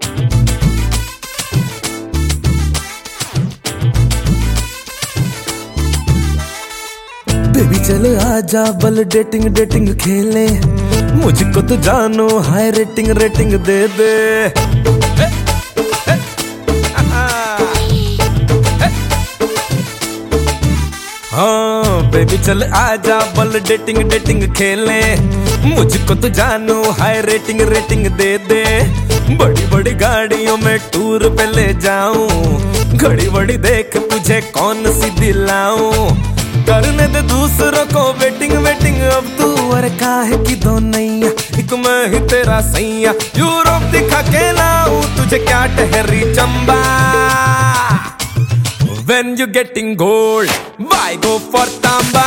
Baby चल आजा बल डेटिंग डेटिंग खेले, मुझको तो जानो हाई रेटिंग रेटिंग दे दे। हाँ बेबी चल आजा बल डेटिंग डेटिंग खेले, मुझको तो जानो हाई रेटिंग रेटिंग दे दे। बड़ी बड़ी गाड़ियों में टूर पे ले जाऊं, घड़ी बड़ी देख तुझे कौन सी दिलाऊं। करने दे दूसरों को वेटिंग वेटिंग, अब तू और काहे की दो नैया, एक मैं ही तेरा सैया। यूरोप दिखा के लाऊं तुझे क्या ठहरी Chamba. When you getting gold, why go for tamba?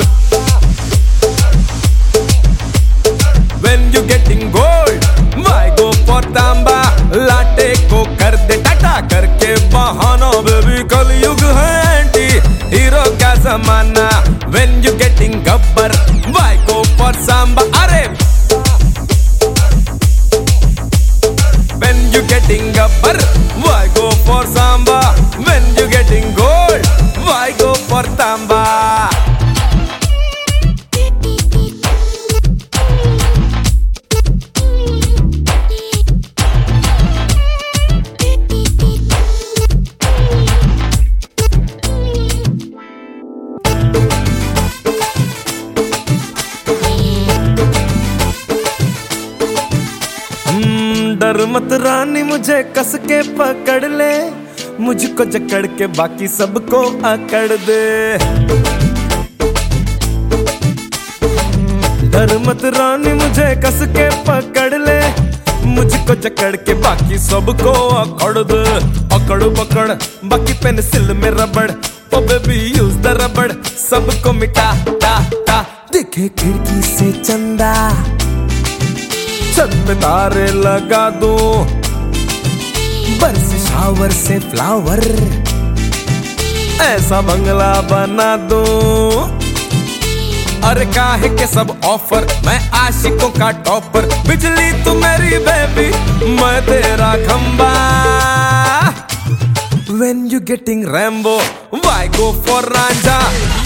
When you getting gold, why go for tamba? लाटे को कर दे टाटा करके बहाना, बेबी कलयुग है एंटी हीरो का जमाना। When you getting Gabbar, why go for samba? अरे When you getting gabbar, why go for samba? When you getting gold, why go for tamba? डर मत रानी मुझे कस के पकड़ ले, मुझको जकड़ के बाकी सबको अकड़ दे। डर मत रानी मुझे कस के पकड़ ले, मुझको जकड़ के बाकी सबको अकड़ दे। अकड़ पकड़ बाकी पेंसिल में रबड़, ओ बेबी यूज द रबड़, सबको मिटा टा टा। देखे खिड़की से चंदा, छत पे तारे लगा दो, बरस शावर से फ्लावर, ऐसा बंगला बना दो। अरे काहे के सब ऑफर, मैं आशिकों का टॉपर। बिजली तू मेरी बेबी, मैं तेरा खंबा। When you getting Rambo, why go for Ranja?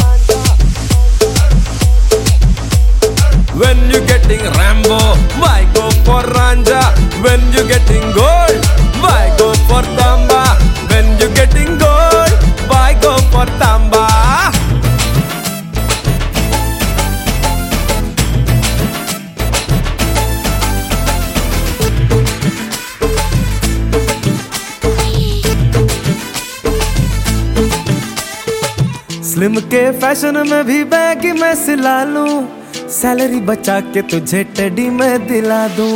When you getting Rambo, why go for Ranja? When you getting gold, why go for tamba? When you getting gold, why go for tamba? Slim के fashion में भी baggy मैं सिला लूं, salary बचा के तुझे teddy मैं दिला दूं।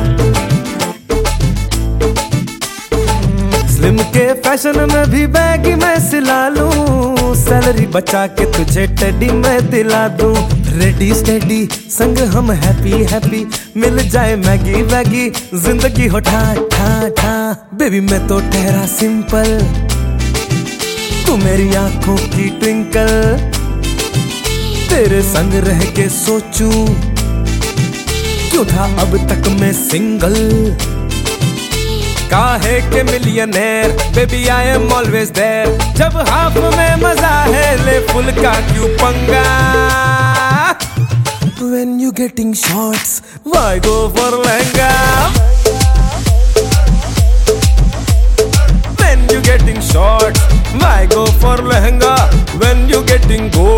स्लिम के फैशन में भी बैगी मैं सिला लूं, सैलरी बचा के तुझे टेडी मैं दिला दूं। रेडी स्टेडी संग हम हैप्पी हैप्पी, मिल जाए मैगी वैगी, जिंदगी हो ठा ठा ठा। बेबी मैं तो ठहरा सिंपल, तू मेरी आंखों की ट्विंकल। तेरे संग रह के सोचूं, क्यों था अब तक मैं सिंगल। काहे के millionaire, baby I am always there. जब हाफ में मजा है, ले फुल का क्यों पंगा। When you getting shorts, why go for lehenga? When you getting shorts, why go for lehenga? When you getting gold,